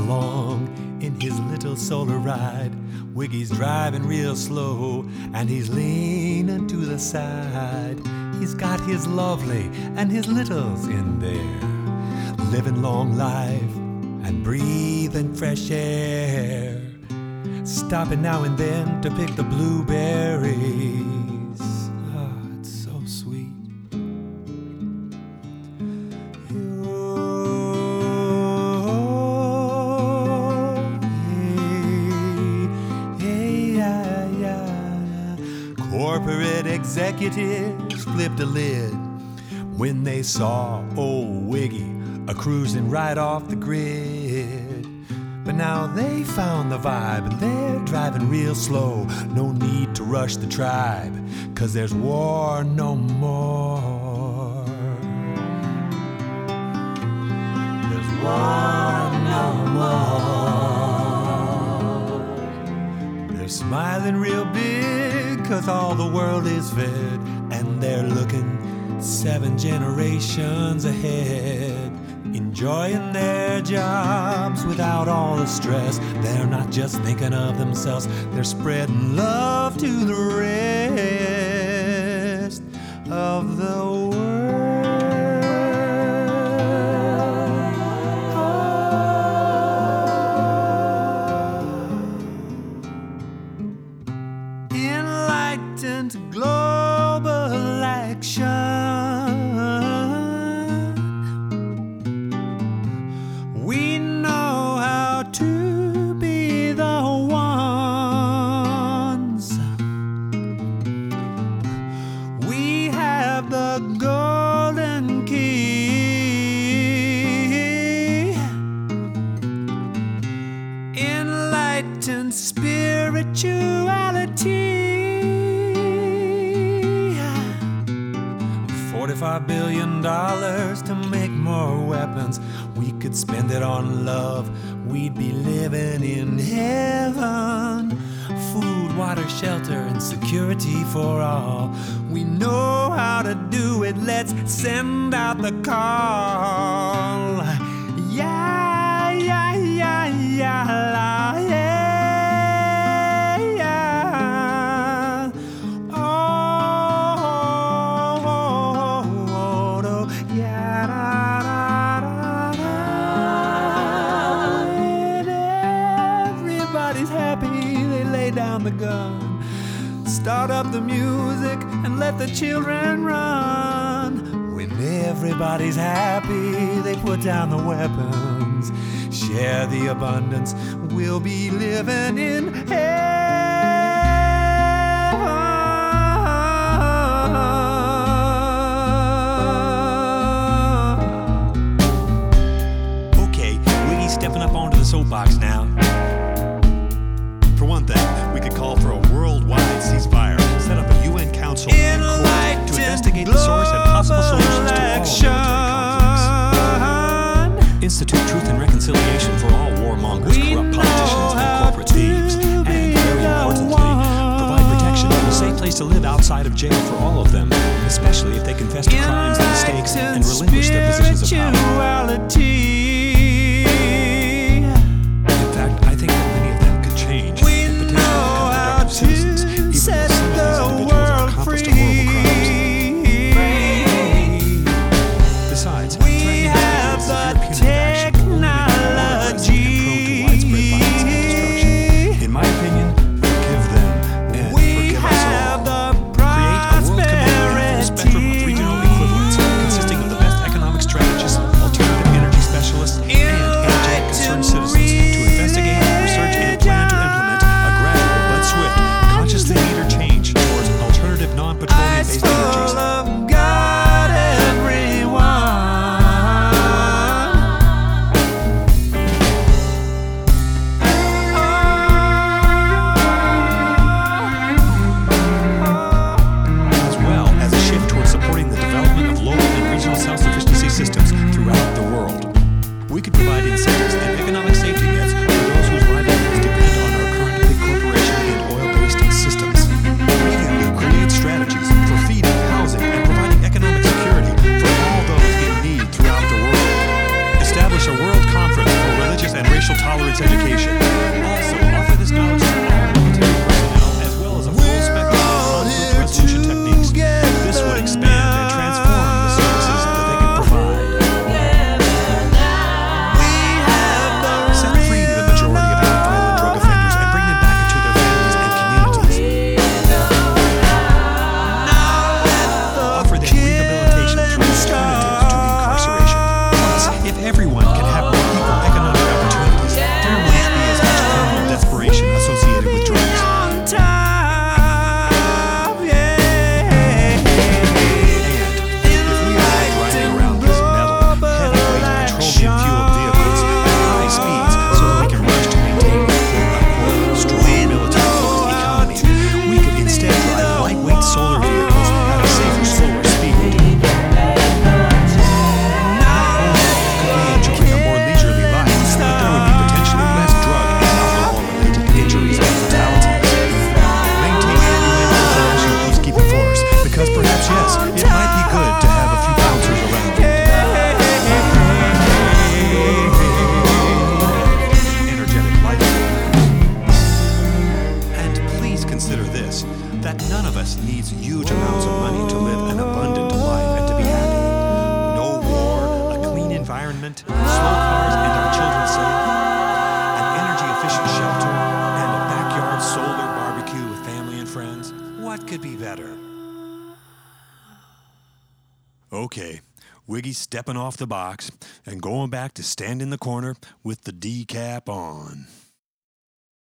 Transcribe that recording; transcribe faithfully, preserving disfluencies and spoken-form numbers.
along in his little solar ride. Wiggy's driving real slow and he's leaning to the side. He's got his lovely and his littles in there, living long life and breathing fresh air, stopping now and then to pick the blueberries. Ah, it's so sweet. Corporate executives flipped a lid when they saw old Wiggy a cruising right off the grid. But now they found the vibe and they're driving real slow. No need to rush the tribe, 'cause there's war no more. There's war no more. They're smiling real big, 'cause all the world is fed, and they're looking seven generations ahead, enjoying their jobs without all the stress. They're not just thinking of themselves, they're spreading love to the rest of the world. Enlightened global action. We know how to be the ones. We have the golden key. Enlightened spirituality. forty-five billion dollars to make more weapons. We could spend it on love, we'd be living in heaven. Food, water, shelter, and security for all. We know how to do it, let's send out the call. Yeah, yeah, yeah, yeah, la, yeah. Down the gun, start up the music and let the children run. When everybody's happy, they put down the weapons, share the abundance. We'll be living in heaven. Okay, Wiggy's stepping up onto the soapbox now. For one thing, we could call for a worldwide ceasefire, set up a U N council and court to investigate the source and possible solutions to all military conflicts. Institute truth and reconciliation for all warmongers, corrupt politicians, and corporate thieves. And, very importantly, provide protection and a safe place to live outside of jail for all of them, especially if they confess to crimes and mistakes and relinquish their positions of power. In fact, I think that many of them could change. Citizens, even though some of these individuals have accomplished horrible crimes. Besides, we have the technology. In my opinion, forgive them and we forgive us all. Create a world community with a spectrum of regional equivalents consisting of the best economic strategists, environment, slow cars and our children safe, an energy-efficient shelter, and a backyard solar barbecue with family and friends. What could be better? Okay, Wiggy's stepping off the box and going back to stand in the corner with the D-cap on.